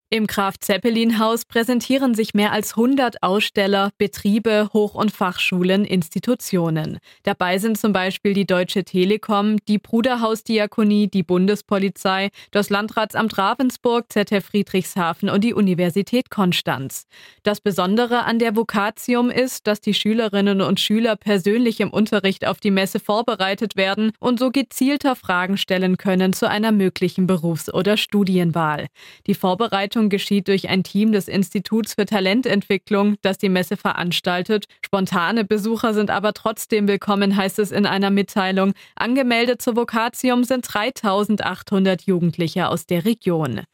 Im Graf-Zeppelin-Haus präsentieren sich mehr als 100 Aussteller, Betriebe, Hoch- und Fachschulen, Institutionen. Dabei sind zum Beispiel die Deutsche Telekom, die Bruderhausdiakonie, die Bundespolizei, das Landratsamt Ravensburg, ZF Friedrichshafen und die Universität Konstanz. Das Besondere an der Vocatium ist, dass die Schülerinnen und Schüler persönlich im Unterricht auf die Messe vorbereitet werden und so gezielter Fragen stellen können zu einer möglichen Berufs- oder Studienwahl. Die Vorbereitung geschieht durch ein Team des Instituts für Talententwicklung, das die Messe veranstaltet. Spontane Besucher sind aber trotzdem willkommen, heißt es in einer Mitteilung. Angemeldet zur Vocatium sind 3.800 Jugendliche aus der Region.